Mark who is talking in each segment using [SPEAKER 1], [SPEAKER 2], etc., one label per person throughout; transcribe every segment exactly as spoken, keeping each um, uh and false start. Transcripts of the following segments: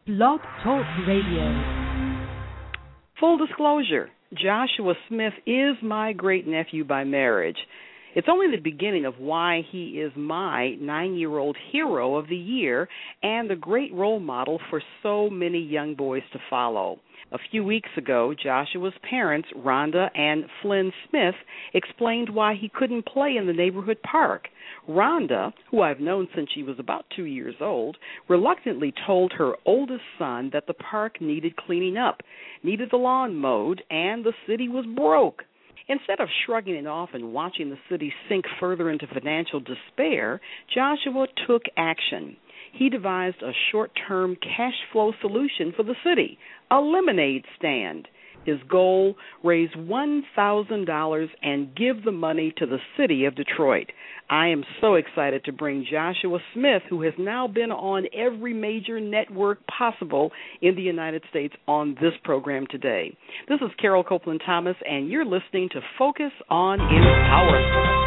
[SPEAKER 1] Blog Talk Radio.
[SPEAKER 2] Full disclosure, Joshua Smith is my great-nephew by marriage. It's only the beginning of why he is my nine-year-old hero of the year and a great role model for so many young boys to follow. A few weeks ago, Joshua's parents, Rhonda and Flynn Smith, explained why he couldn't play in the neighborhood park. Rhonda, who I've known since she was about two years old, reluctantly told her oldest son that the park needed cleaning up, needed the lawn mowed, and the city was broke. Instead of shrugging it off and watching the city sink further into financial despair, Joshua took action. He devised a short-term cash flow solution for the city, a lemonade stand. His goal, raise one thousand dollars and give the money to the city of Detroit. I am so excited to bring Joshua Smith, who has now been on every major network possible in the United States, on this program today. This is Carol Copeland Thomas, and you're listening to Focus on Empowerment.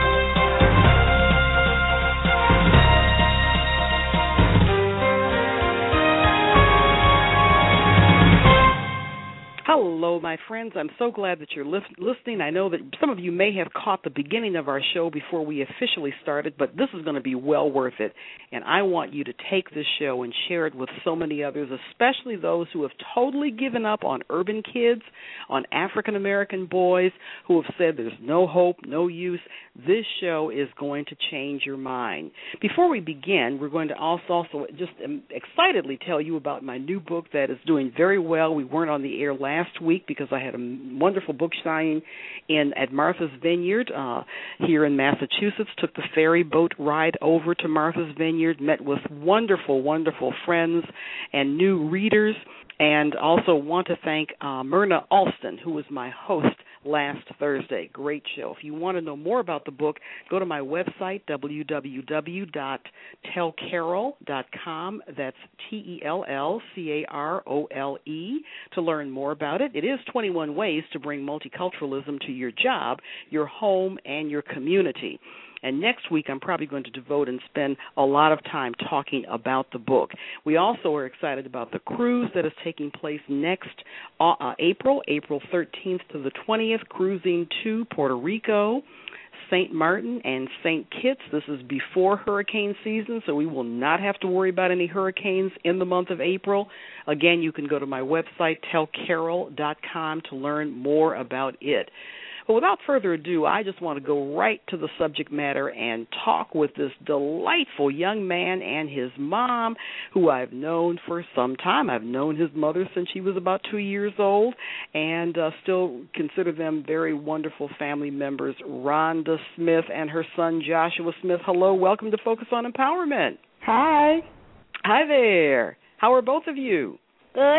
[SPEAKER 2] Hello, my friends. I'm so glad that you're listening. I know that some of you may have caught the beginning of our show before we officially started, but this is going to be well worth it. And I want you to take this show and share it with so many others, especially those who have totally given up on urban kids, on African-American boys who have said there's no hope, no use. This show is going to change your mind. Before we begin, we're going to also, also just excitedly tell you about my new book that is doing very well. We weren't on the air last Last week because I had a wonderful book signing in at Martha's Vineyard uh, here in Massachusetts. Took the ferry boat ride over to Martha's Vineyard, met with wonderful, wonderful friends and new readers, and also want to thank uh, Myrna Alston, who was my host last Thursday. Great show. If you want to know more about the book, go to my website, w w w dot tell carol dot com. That's T E L L C A R O L E to learn more about it. It is twenty-one ways to bring multiculturalism to your job, your home, and your community. And next week, I'm probably going to devote and spend a lot of time talking about the book. We also are excited about the cruise that is taking place next uh, April, April thirteenth to the twentieth, cruising to Puerto Rico, Saint Martin, and Saint Kitts. This is before hurricane season, so we will not have to worry about any hurricanes in the month of April. Again, you can go to my website, tell carol dot com, to learn more about it. But without further ado, I just want to go right to the subject matter and talk with this delightful young man and his mom, who I've known for some time. I've known his mother since she was about two years old, and uh, still consider them very wonderful family members, Rhonda Smith and her son, Joshua Smith. Hello, welcome to Focus on Empowerment.
[SPEAKER 3] Hi.
[SPEAKER 2] Hi there. How are both of you?
[SPEAKER 3] Good.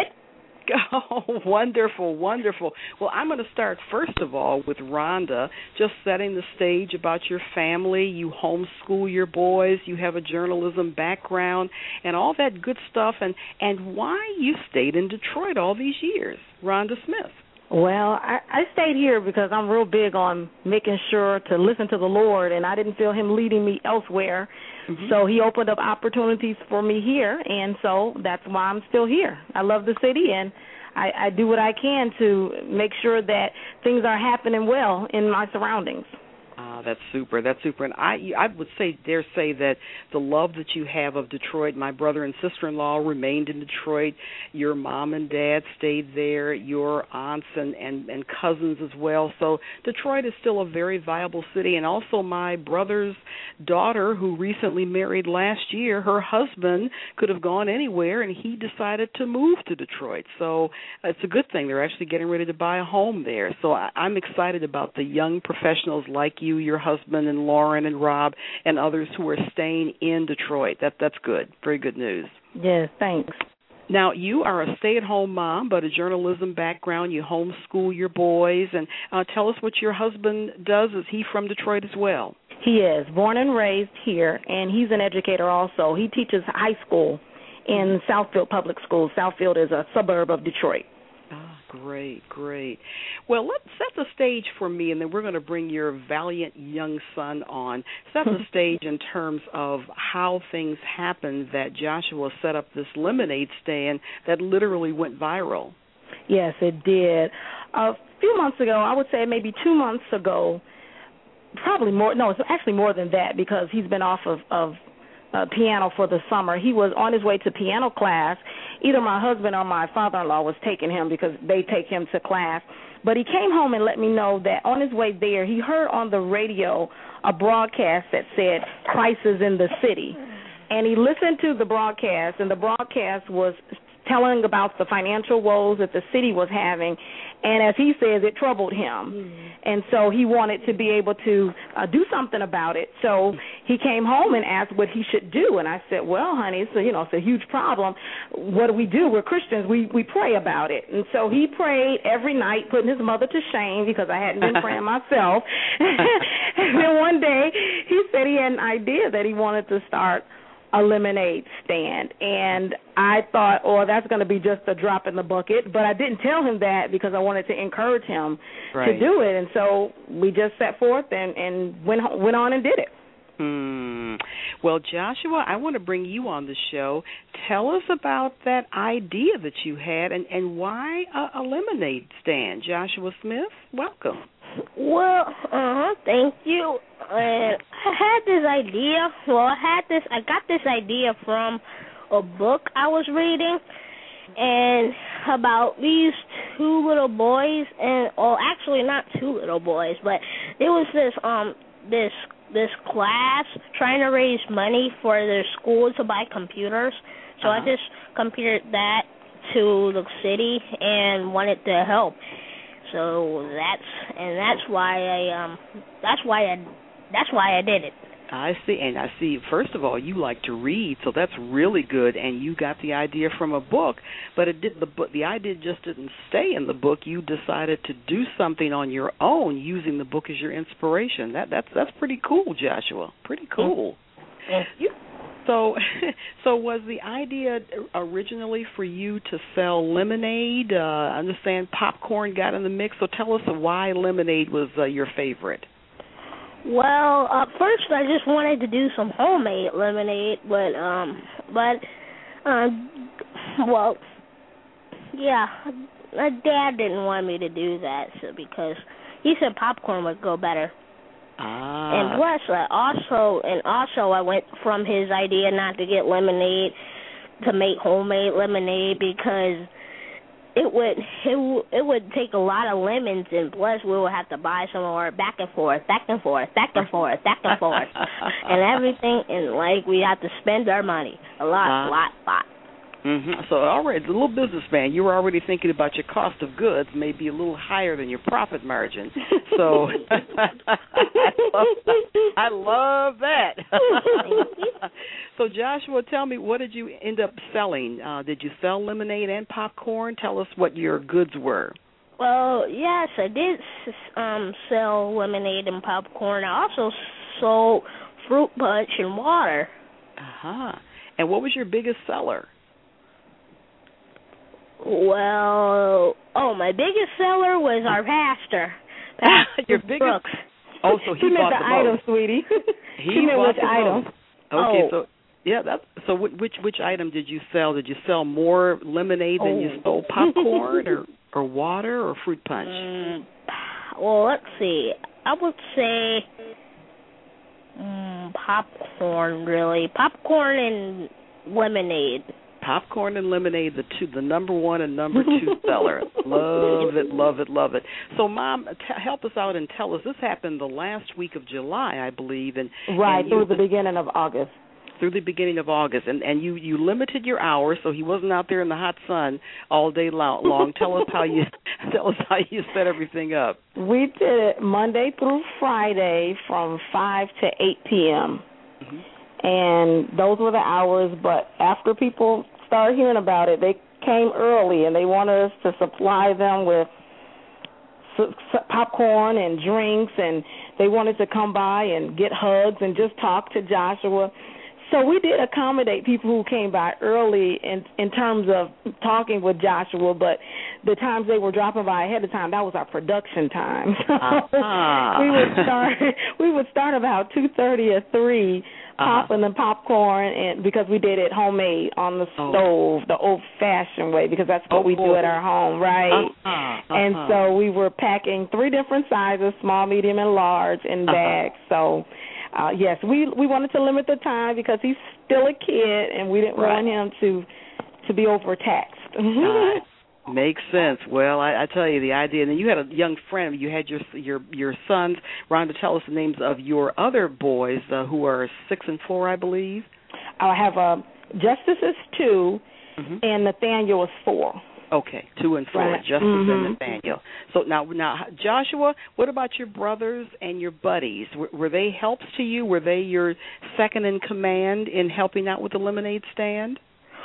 [SPEAKER 2] Oh, wonderful, wonderful. Well, I'm going to start, first of all, with Rhonda, just setting the stage about your family. You homeschool your boys. You have a journalism background and all that good stuff, and, and why you stayed in Detroit all these years. Rhonda Smith.
[SPEAKER 3] Well, I, I stayed here because I'm real big on making sure to listen to the Lord, and I didn't feel him leading me elsewhere. Mm-hmm. So he opened up opportunities for me here, and so that's why I'm still here. I love the city, and I, I do what I can to make sure that things are happening well in my surroundings.
[SPEAKER 2] Ah, that's super. That's super. And I, I would say, dare say that the love that you have of Detroit, my brother and sister-in-law remained in Detroit. Your mom and dad stayed there. Your aunts and, and, and cousins as well. So Detroit is still a very viable city. And also my brother's daughter, who recently married last year, her husband could have gone anywhere, and he decided to move to Detroit. So it's a good thing. They're actually getting ready to buy a home there. So I, I'm excited about the young professionals like you. You, your husband, and Lauren and Rob and others who are staying in Detroit. That That's good. Very good news.
[SPEAKER 3] Yes, thanks.
[SPEAKER 2] Now, you are a stay-at-home mom, but a journalism background. You homeschool your boys. And uh, tell us what your husband does. Is he from Detroit as well?
[SPEAKER 3] He is. Born and raised here, and he's an educator also. He teaches high school in Southfield Public Schools. Southfield is a suburb of Detroit.
[SPEAKER 2] Great, great. Well, let's set the stage for me, and then we're going to bring your valiant young son on. Set the stage in terms of how things happened that Joshua set up this lemonade stand that literally went viral.
[SPEAKER 3] Yes, it did. A few months ago, I would say maybe two months ago, probably more. No, it's actually more than that because he's been off of, of uh, piano for the summer. He was on his way to piano class. Either my husband or my father-in-law was taking him because they take him to class. But he came home and let me know that on his way there, he heard on the radio a broadcast that said, "Crisis in the City." And he listened to the broadcast, and the broadcast was telling about the financial woes that the city was having, and as he says, it troubled him. Mm-hmm. And so he wanted to be able to uh, do something about it. So he came home and asked what he should do, and I said, well, honey, it's a, you know, it's a huge problem. What do we do? We're Christians. We, we pray about it. And so he prayed every night, putting his mother to shame because I hadn't been praying myself. And then one day he said he had an idea that he wanted to start a lemonade stand, and I thought, oh, that's going to be just a drop in the bucket, but I didn't tell him that because I wanted to encourage him right. to do it, and so we just set forth and, and went went on and did it.
[SPEAKER 2] Hmm. Well, Joshua, I want to bring you on the show. Tell us about that idea that you had and, and why a, a lemonade stand. Joshua Smith, welcome.
[SPEAKER 4] Well, uh-huh, thank you. And I had this idea. Well, I had this. I got this idea from a book I was reading, and about these two little boys, and oh, actually not two little boys, but there was this um this this class trying to raise money for their school to buy computers. So uh-huh. I just compared that to the city and wanted to help. So that's and that's why I um that's why I that's why I did it.
[SPEAKER 2] I see, and I see. First of all, you like to read, so that's really good. And you got the idea from a book, but it did the book. The idea just didn't stay in the book. You decided to do something on your own, using the book as your inspiration. That that's that's pretty cool, Joshua. Pretty cool.
[SPEAKER 4] Thank you.
[SPEAKER 2] So, so was the idea originally for you to sell lemonade? Uh, I understand popcorn got in the mix. So tell us why lemonade was uh, your favorite.
[SPEAKER 4] Well, uh, first I just wanted to do some homemade lemonade, but um, but um, well, yeah, my dad didn't want me to do that, so because he said popcorn would go better.
[SPEAKER 2] Ah.
[SPEAKER 4] And plus, uh, also, and also, I went from his idea not to get lemonade to make homemade lemonade because it would it, it would take a lot of lemons, and plus we would have to buy some more back and forth, back and forth, back and forth, back and forth, and everything, and like we have to spend our money a lot, uh, lot, lot.
[SPEAKER 2] Mm-hmm. So already, the little businessman, you were already thinking about your cost of goods may be a little higher than your profit margin. So I, love, I love that. So Joshua, tell me, what did you end up selling? Uh, did you sell lemonade and popcorn? Tell us what your goods were.
[SPEAKER 4] Well, yes, I did um, sell lemonade and popcorn. I also sold fruit punch and water.
[SPEAKER 2] Uh-huh. And what was your biggest seller?
[SPEAKER 4] Well, oh, my biggest seller was our pastor, Pastor
[SPEAKER 2] Your biggest?
[SPEAKER 4] Brooks.
[SPEAKER 2] Oh, so he,
[SPEAKER 3] he
[SPEAKER 2] bought
[SPEAKER 3] meant the,
[SPEAKER 2] the
[SPEAKER 3] item,
[SPEAKER 2] most.
[SPEAKER 3] sweetie.
[SPEAKER 2] He,
[SPEAKER 3] he meant
[SPEAKER 2] bought
[SPEAKER 3] which
[SPEAKER 2] the
[SPEAKER 3] item.
[SPEAKER 2] Most. Okay,
[SPEAKER 3] oh.
[SPEAKER 2] so yeah, that. So which which item did you sell? Did you sell more lemonade than
[SPEAKER 3] oh.
[SPEAKER 2] you sold popcorn, or or water, or fruit punch?
[SPEAKER 4] Um, well, let's see. I would say um, popcorn, really. Popcorn and lemonade.
[SPEAKER 2] Popcorn and lemonade, the two, the number one and number two seller. Love it, love it, love it. So, Mom, t- help us out and tell us. This happened the last week of July, I believe, and
[SPEAKER 3] right
[SPEAKER 2] and
[SPEAKER 3] through
[SPEAKER 2] you,
[SPEAKER 3] the beginning of August.
[SPEAKER 2] Through the beginning of August, and and you, you limited your hours, so he wasn't out there in the hot sun all day long. long. Tell us how you tell us how you set everything up.
[SPEAKER 3] We did it Monday through Friday from five to eight p.m. Mm-hmm. and those were the hours. But after people started hearing about it, they came early, and they wanted us to supply them with popcorn and drinks, and they wanted to come by and get hugs and just talk to Joshua. So we did accommodate people who came by early in in terms of talking with Joshua, but the times they were dropping by ahead of time, that was our production time. So uh-huh. we would start we would start about two thirty or three, uh-huh. popping the popcorn, and because we did it homemade on the oh. stove, the old-fashioned way, because that's what oh, we boy. do at our home, right? Uh-huh. Uh-huh. And so we were packing three different sizes, small, medium, and large, in bags. Uh-huh. So. Uh, yes, we we wanted to limit the time because he's still a kid, and we didn't right. want him to to be overtaxed.
[SPEAKER 2] uh, makes sense. Well, I, I tell you, the idea. And then you had a young friend. You had your your your sons. Rhonda, tell us the names of your other boys uh, who are six and four, I believe.
[SPEAKER 3] I have uh, Justice is two, mm-hmm. and Nathaniel is four.
[SPEAKER 2] Okay, two and four, right. Justice mm-hmm. and Nathaniel. So now, now, Joshua, what about your brothers and your buddies? Were, were they helps to you? Were they your second in command in helping out with the lemonade stand?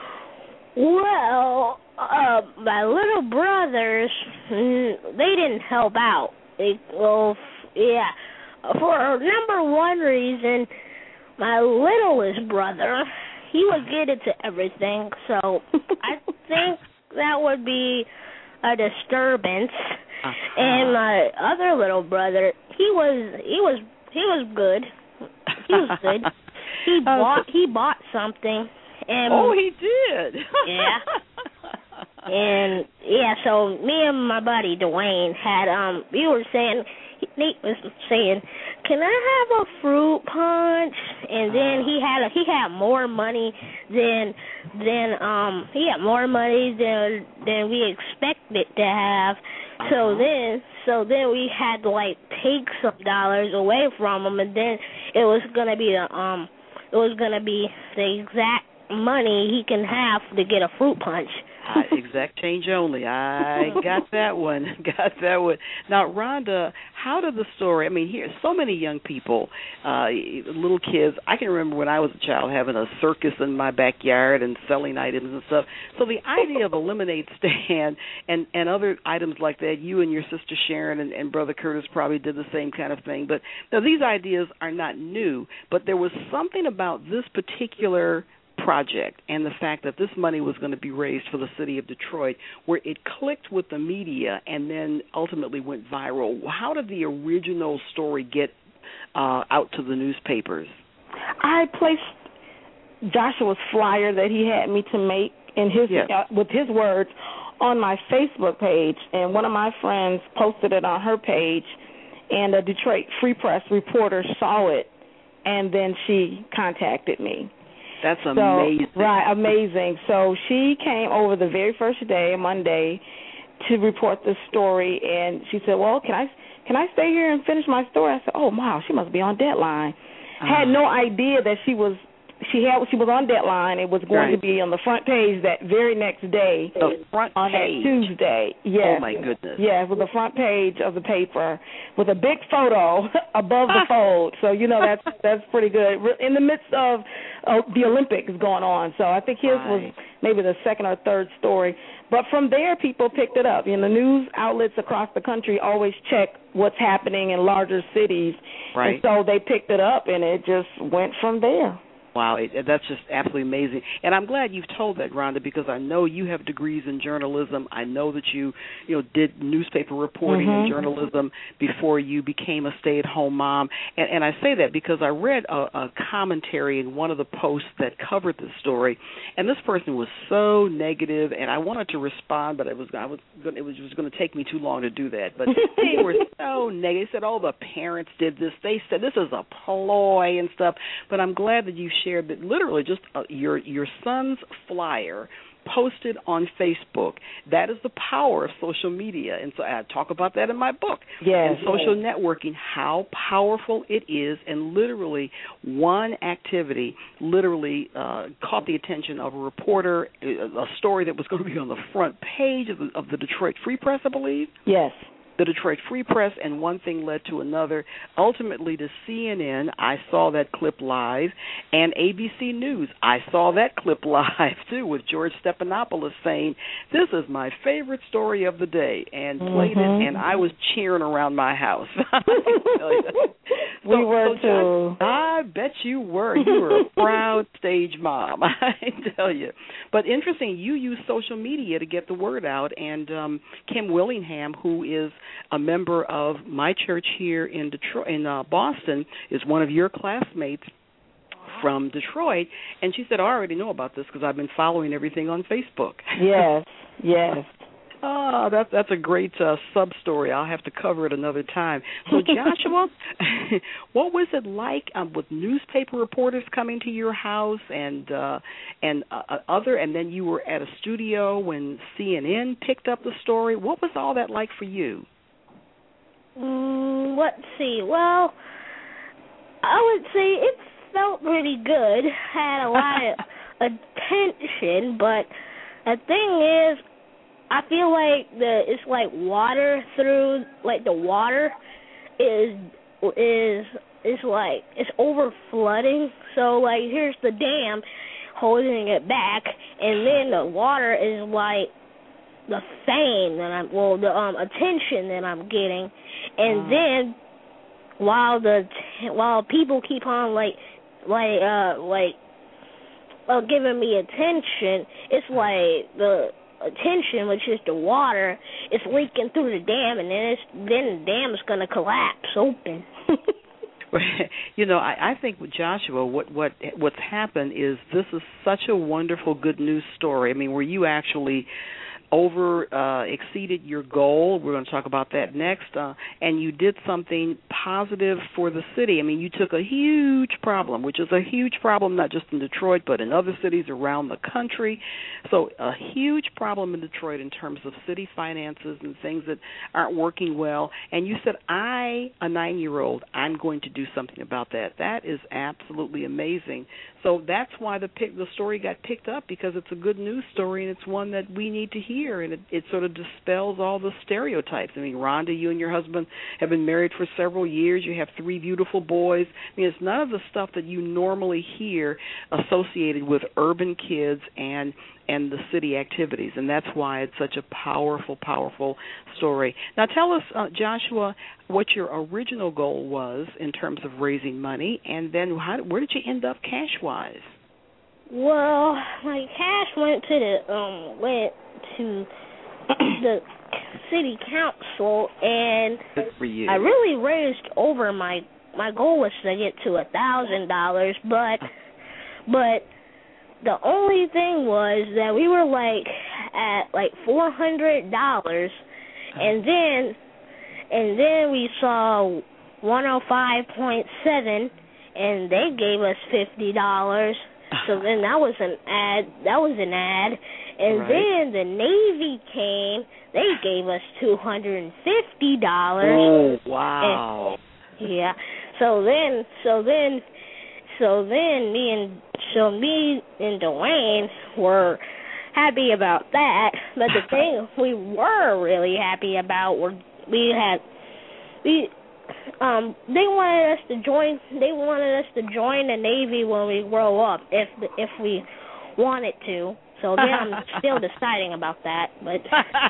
[SPEAKER 4] Well, uh, my little brothers, they didn't help out. They, well, yeah, for number one reason, my littlest brother, he would get into everything. So I think that would be a disturbance. Uh-huh. And my other little brother, he was he was he was good. He was good. He oh, bought he bought something. And
[SPEAKER 2] oh, he did.
[SPEAKER 4] Yeah. And yeah, so me and my buddy Dwayne had um we were saying Nate was saying, "Can I have a fruit punch?" And then he had a, he had more money than than um he had more money than than we expected to have. So then so then we had to like take some dollars away from him, and then it was gonna be the um it was gonna be the exact money he can have to get a fruit punch.
[SPEAKER 2] uh, exact change only. I got that one. Got that one. Now, Rhonda, how did the story, I mean, here, so many young people, uh, little kids. I can remember when I was a child having a circus in my backyard and selling items and stuff. So the idea of a lemonade stand and, and other items like that, you and your sister Sharon and, and Brother Curtis probably did the same kind of thing. But now these ideas are not new, but there was something about this particular project and the fact that this money was going to be raised for the city of Detroit, where it clicked with the media and then ultimately went viral. How did the original story get uh, out to the newspapers?
[SPEAKER 3] I placed Joshua's flyer that he had me to make in his yes. uh, with his words on my Facebook page, and one of my friends posted it on her page, and a Detroit Free Press reporter saw it, and then she contacted me.
[SPEAKER 2] That's amazing.
[SPEAKER 3] So, right, amazing. So she came over the very first day, Monday, to report the story, and she said, well, can I can I stay here and finish my story? I said, oh, wow, she must be on deadline. I uh-huh. had no idea that she was she had she was on deadline. It was going right. to be on the front page that very next day.
[SPEAKER 2] The front
[SPEAKER 3] on
[SPEAKER 2] page.
[SPEAKER 3] that Tuesday. Yes.
[SPEAKER 2] Oh, my goodness.
[SPEAKER 3] Yes, with the front page of the paper with a big photo above the fold. So, you know, that's that's pretty good. In the midst of uh, the Olympics going on. So I think his right. was maybe the second or third story. But from there, people picked it up. You know, the news outlets across the country always check what's happening in larger cities.
[SPEAKER 2] Right.
[SPEAKER 3] And so they picked it up, and it just went from there.
[SPEAKER 2] Wow, it, that's just absolutely amazing. And I'm glad you've told that, Rhonda, because I know you have degrees in journalism. I know that you, you know, did newspaper reporting mm-hmm. and journalism before you became a stay-at-home mom. And, and I say that because I read a, a commentary in one of the posts that covered this story, and this person was so negative, and I wanted to respond, but it was I was it was just going to take me too long to do that. But they were so negative. They said, "Oh, the parents did this." They said this is a ploy and stuff. But I'm glad that you shared that literally just uh, your your son's flyer posted on Facebook. That is the power of social media, and so I talk about that in my book.
[SPEAKER 3] Yes,
[SPEAKER 2] and social
[SPEAKER 3] yes.
[SPEAKER 2] networking, how powerful it is, and literally one activity literally uh, caught the attention of a reporter, a story that was going to be on the front page of the, of the Detroit Free Press, I believe.
[SPEAKER 3] Yes.
[SPEAKER 2] the Detroit Free Press, and one thing led to another, ultimately to C N N. I saw that clip live, and A B C News. I saw that clip live, too, with George Stephanopoulos saying, this is my favorite story of the day, and played
[SPEAKER 3] mm-hmm.
[SPEAKER 2] it, and I was cheering around my house.
[SPEAKER 3] We
[SPEAKER 2] so,
[SPEAKER 3] were,
[SPEAKER 2] so
[SPEAKER 3] too.
[SPEAKER 2] John, I bet you were. You were a proud stage mom, I tell you. But interesting, you use social media to get the word out, and um, Kim Willingham, who is a member of my church here in Detroit, in uh, Boston, is one of your classmates from Detroit, and she said, I already know about this because I've been following everything on Facebook.
[SPEAKER 3] Yes, yes.
[SPEAKER 2] Oh, that's that's a great uh, sub-story. I'll have to cover it another time. So, Joshua, what was it like um, with newspaper reporters coming to your house and uh, and uh, other, and then you were at a studio when C N N picked up the story? What was all that like for you?
[SPEAKER 4] Mm, let's see. Well, I would say it felt pretty good. Had a lot of attention, but the thing is, I feel like the it's like water through like the water is is is like it's over flooding. So like here's the dam holding it back, and then the water is like the fame that I'm well the um attention that I'm getting, and
[SPEAKER 2] wow.
[SPEAKER 4] then while the while people keep on like like uh like uh, giving me attention, it's like the attention, which is the water, is leaking through the dam, and then it's, then the dam is going to collapse open.
[SPEAKER 2] You know, I, I think with Joshua, what what what's happened is this is such a wonderful good news story. I mean, where you actually over uh, exceeded your goal. We're going to talk about that next. Uh, and you did something positive for the city. I mean, you took a huge problem, which is a huge problem not just in Detroit but in other cities around the country. So a huge problem in Detroit in terms of city finances and things that aren't working well. And you said, I, a nine-year-old, I'm going to do something about that. That is absolutely amazing. So that's why the pick, the story got picked up, because it's a good news story and it's one that we need to hear, and it, it sort of dispels all the stereotypes. I mean, Rhonda, you and your husband have been married for several years. You have three beautiful boys. I mean, it's none of the stuff that you normally hear associated with urban kids and and the city activities, and that's why it's such a powerful, powerful story. Now tell us, uh, Joshua, what your original goal was in terms of raising money, and then how, where did you end up cash-wise?
[SPEAKER 4] Well, my cash went to the um went to the city council, and
[SPEAKER 2] Good for you.
[SPEAKER 4] I really raised over my my goal was to get to a thousand dollars, but but. The only thing was that we were like at like four hundred dollars, and then and then we saw one oh five point seven, and they gave us fifty dollars. So then that was an ad. That was an ad, and
[SPEAKER 2] right.
[SPEAKER 4] then the Navy came. They gave us two hundred and fifty dollars.
[SPEAKER 2] Oh wow!
[SPEAKER 4] And, yeah. So then, so then, so then me and. So me and Dwayne were happy about that, but the thing we were really happy about were we had we um they wanted us to join they wanted us to join the Navy when we grow up if if we wanted to. So then I'm still deciding about that. But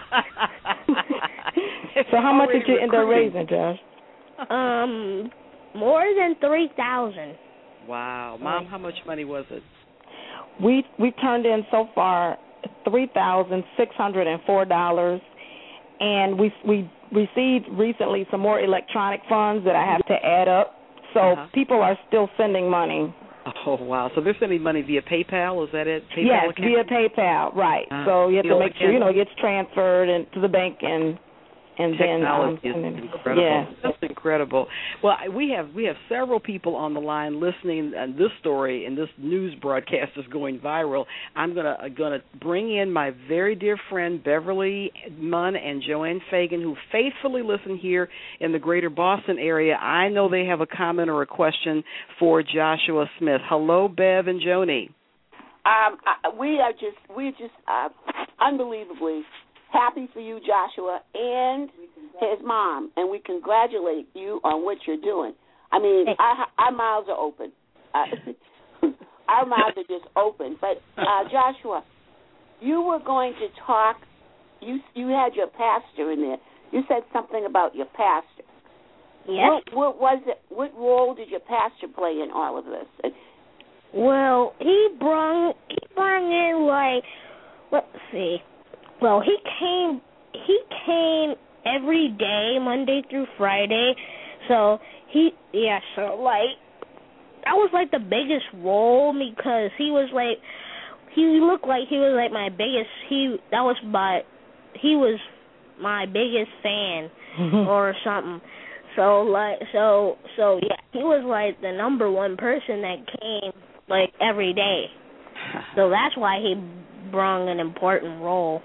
[SPEAKER 3] so how much did you end up raising, Josh?
[SPEAKER 4] Um, more than three thousand.
[SPEAKER 2] Wow. Mom, how much money was it?
[SPEAKER 3] We we turned in so far three thousand six hundred and four dollars, and we we received recently some more electronic funds that I have to add up. So
[SPEAKER 2] uh-huh.
[SPEAKER 3] people are still sending money.
[SPEAKER 2] Oh wow! So they're sending money via PayPal. Is that it? PayPal
[SPEAKER 3] yes,
[SPEAKER 2] account?
[SPEAKER 3] via PayPal. Right.
[SPEAKER 2] Uh,
[SPEAKER 3] so you have
[SPEAKER 2] you
[SPEAKER 3] to
[SPEAKER 2] know,
[SPEAKER 3] make sure you know it gets transferred into the bank and. And
[SPEAKER 2] Technology
[SPEAKER 3] then, um,
[SPEAKER 2] is
[SPEAKER 3] and then,
[SPEAKER 2] incredible.
[SPEAKER 3] Yeah.
[SPEAKER 2] That's incredible. Well, we have we have several people on the line listening, and this story and this news broadcast is going viral. I'm gonna gonna bring in my very dear friend Beverly Munn and Joanne Fagan, who faithfully listen here in the greater Boston area. I know they have a comment or a question for Joshua Smith. Hello, Bev and Joni.
[SPEAKER 5] Um, I, we are just we're just uh, unbelievably happy for you, Joshua, and his mom, and we congratulate you on what you're doing. I mean, our, our mouths are open. Uh, our mouths are just open. But, uh, Joshua, you were going to talk, you you had your pastor in there. You said something about your pastor.
[SPEAKER 4] Yes.
[SPEAKER 5] What, what was it? What role did your pastor play in all of this?
[SPEAKER 4] Well, he brung he brung in like let's see. Well, he came he came every day, Monday through Friday. So he yeah, so like that was like the biggest role because he was like he looked like he was like my biggest he that was my he was my biggest fan or something. So like so so yeah, he was like the number one person that came like every day. So that's why he brung an important role.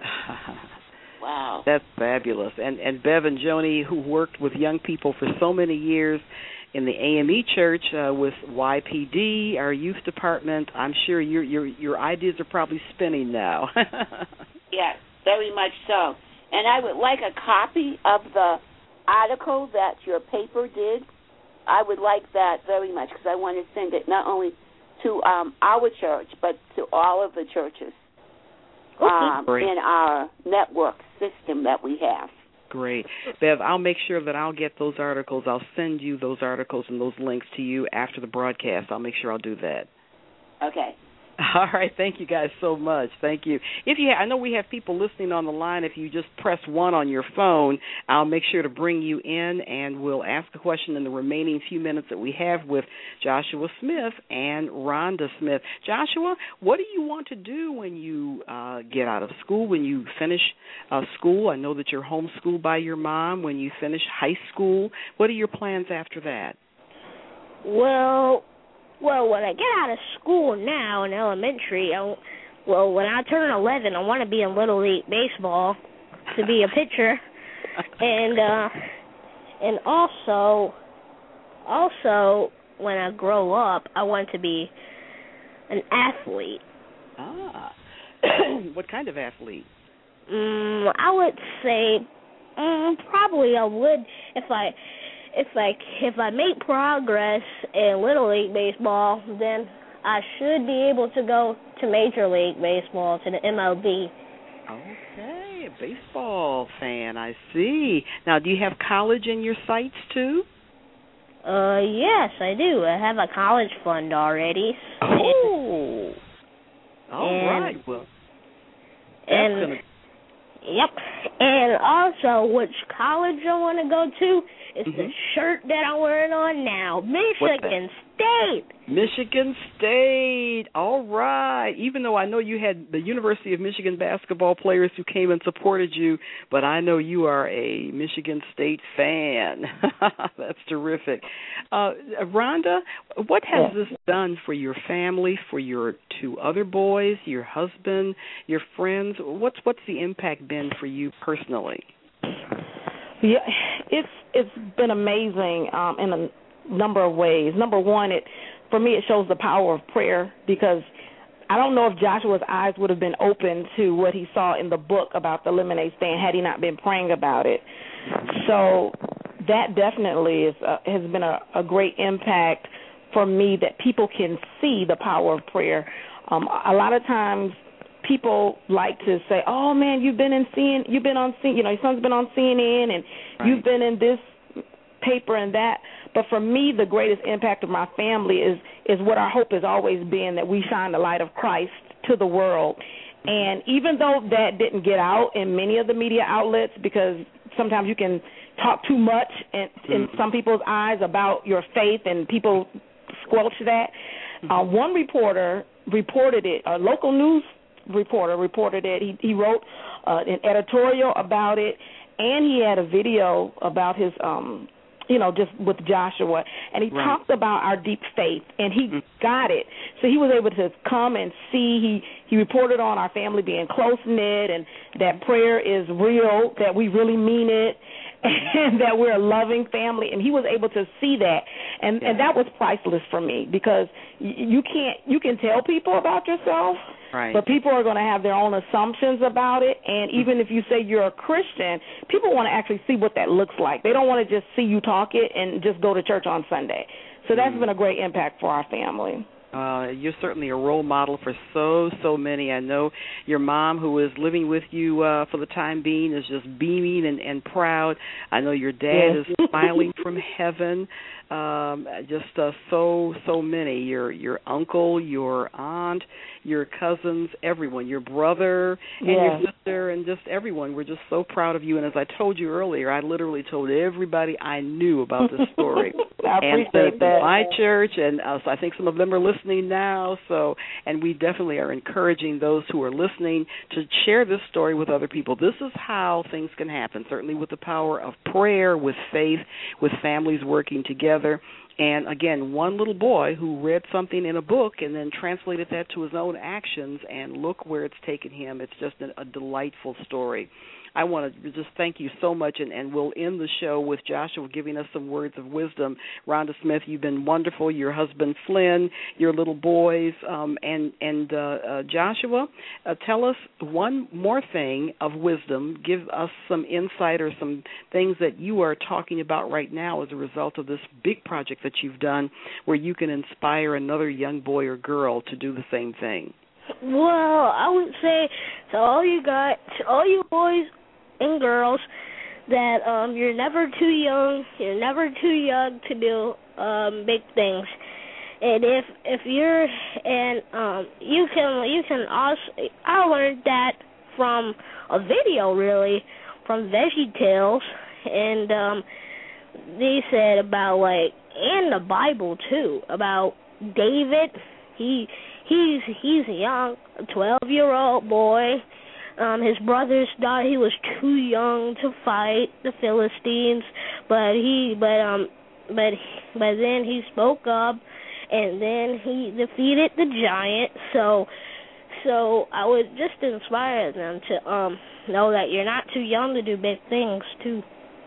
[SPEAKER 5] Wow.
[SPEAKER 2] That's fabulous. And and Bev and Joni, who worked with young people for so many years in the A M E Church uh, with Y P D, our youth department, I'm sure your your your ideas are probably spinning now.
[SPEAKER 5] Yes, very much so. And I would like a copy of the article that your paper did. I would like that very much because I want to send it not only to um, our church but to all of the churches um, in our network system that we have.
[SPEAKER 2] Great. Bev, I'll make sure that I'll get those articles. I'll send you those articles and those links to you after the broadcast. I'll make sure I'll do that.
[SPEAKER 5] Okay.
[SPEAKER 2] All right, thank you guys so much. Thank you. If you, ha- I know we have people listening on the line. If you just press one on your phone, I'll make sure to bring you in, and we'll ask a question in the remaining few minutes that we have with Joshua Smith and Rhonda Smith. Joshua, what do you want to do when you uh, get out of school? When you finish uh, school, I know that you're homeschooled by your mom. When you finish high school, what are your plans after that?
[SPEAKER 4] Well. Well, when I get out of school now in elementary, I, well, when I turn eleven, I want to be in Little League Baseball to be a pitcher, and uh, and also, also when I grow up, I want to be an athlete.
[SPEAKER 2] Ah, what kind of athlete?
[SPEAKER 4] Um, I would say um, probably I would if I. If I if I make progress in Little League Baseball, then I should be able to go to Major League Baseball, to the M L B.
[SPEAKER 2] Okay, a baseball fan, I see. Now, do you have college in your sights, too?
[SPEAKER 4] Uh, yes, I do. I have a college fund already.
[SPEAKER 2] Oh, all
[SPEAKER 4] and,
[SPEAKER 2] right. Well, that's
[SPEAKER 4] and,
[SPEAKER 2] gonna...
[SPEAKER 4] Yep. And also, which college I want to go to is
[SPEAKER 2] mm-hmm.
[SPEAKER 4] the shirt that I'm wearing on now. Michigan State.
[SPEAKER 2] Michigan State. All right. Even though I know you had the University of Michigan basketball players who came and supported you, but I know you are a Michigan State fan. That's terrific. Uh, Rhonda, what has yeah. this done for your family, for your two other boys, your husband, your friends? What's what's the impact been for you personally?
[SPEAKER 3] Yeah, it's it's been amazing um, in a number of ways. Number one, it for me it shows the power of prayer, because I don't know if Joshua's eyes would have been open to what he saw in the book about the lemonade stand had he not been praying about it. So that definitely is a, has been a, a great impact for me, that people can see the power of prayer. Um, a lot of times people like to say, "Oh man, you've been in C N N, you've been on C, you know, your son's been on C N N, and right. you've been in this paper and that." But for me, the greatest impact of my family is is what our hope has always been, that we shine the light of Christ to the world. And even though that didn't get out in many of the media outlets, because sometimes you can talk too much in, in mm-hmm. some people's eyes about your faith, and people squelch that. Mm-hmm. Uh, one reporter reported it, a local news reporter reported it. He, he wrote uh, an editorial about it, and he had a video about his, um, you know, just with Joshua. And he right. talked about our deep faith, and he mm-hmm. got it. So he was able to come and see. He, he reported on our family being close-knit, and that prayer is real, that we really mean it, and that we're a loving family. And he was able to see that. And, yeah. and that was priceless for me, because you, you can't, you can tell people about yourself,
[SPEAKER 2] Right.
[SPEAKER 3] But people are going to have their own assumptions about it, and even if you say you're a Christian, people want to actually see what that looks like. They don't want to just see you talk it and just go to church on Sunday. So that's mm. been a great impact for our family.
[SPEAKER 2] Uh, you're certainly a role model for so, so many. I know your mom, who is living with you uh, for the time being, is just beaming and, and proud. I know your dad
[SPEAKER 3] yes.
[SPEAKER 2] is smiling from heaven. Um, just uh, so, so many. Your your uncle, your aunt, your cousins, everyone, your brother and
[SPEAKER 3] yes.
[SPEAKER 2] your sister, and just everyone. We're just so proud of you. And as I told you earlier, I literally told everybody I knew about this story.
[SPEAKER 3] I
[SPEAKER 2] and
[SPEAKER 3] appreciate that.
[SPEAKER 2] My church, and uh, so I think some of them are listening now. So, and we definitely are encouraging those who are listening to share this story with other people. This is how things can happen. Certainly, with the power of prayer, with faith, with families working together. And again, one little boy who read something in a book and then translated that to his own actions, and look where it's taken him. It's just a, a delightful story. I want to just thank you so much, and, and we'll end the show with Joshua giving us some words of wisdom. Rhonda Smith, you've been wonderful. Your husband, Flynn, your little boys, um, and, and uh, uh, Joshua, uh, tell us one more thing of wisdom. Give us some insight or some things that you are talking about right now as a result of this big project that you've done where you can inspire another young boy or girl to do the same thing.
[SPEAKER 4] Well, I would say to all you guys, to all you boys and girls, that um, you're never too young. You're never too young to do um, big things. And if if you're and um, you can you can also I learned that from a video really from VeggieTales, and um, they said about like and the Bible too about David. He he's he's a young twelve year old boy. Um, his brothers thought he was too young to fight the Philistines, but he, but um, but but then he spoke up, and then he defeated the giant. So, so I would just inspire them to um know that you're not too young to do big things too.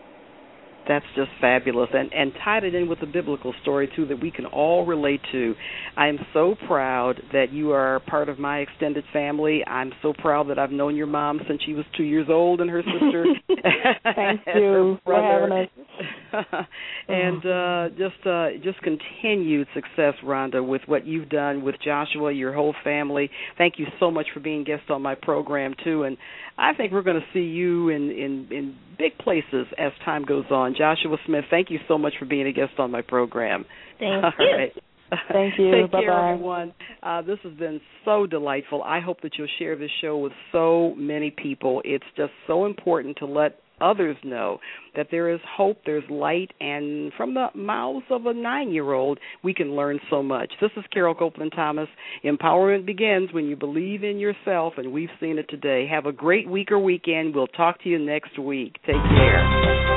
[SPEAKER 2] That's just fabulous, and and tied it in with the biblical story, too, that we can all relate to. I am so proud that you are part of my extended family. I'm so proud that I've known your mom since she was two years old, and her sister.
[SPEAKER 3] Thank you for having us.
[SPEAKER 2] And uh, just uh, just continued success, Rhonda, with what you've done with Joshua, your whole family. Thank you so much for being guest on my program, too, and I think we're going to see you in, in, in big places as time goes on. Joshua Smith, thank you so much for being a guest on my program.
[SPEAKER 4] Thank
[SPEAKER 2] All
[SPEAKER 4] you.
[SPEAKER 2] Right.
[SPEAKER 3] Thank you.
[SPEAKER 2] Take
[SPEAKER 3] Bye-bye.
[SPEAKER 2] care, everyone. Uh, this has been so delightful. I hope that you'll share this show with so many people. It's just so important to let others know that there is hope, there's light, and from the mouths of a nine-year-old, we can learn so much. This is Carol Copeland Thomas. Empowerment begins when you believe in yourself, and we've seen it today. Have a great week or weekend. We'll talk to you next week. Take care.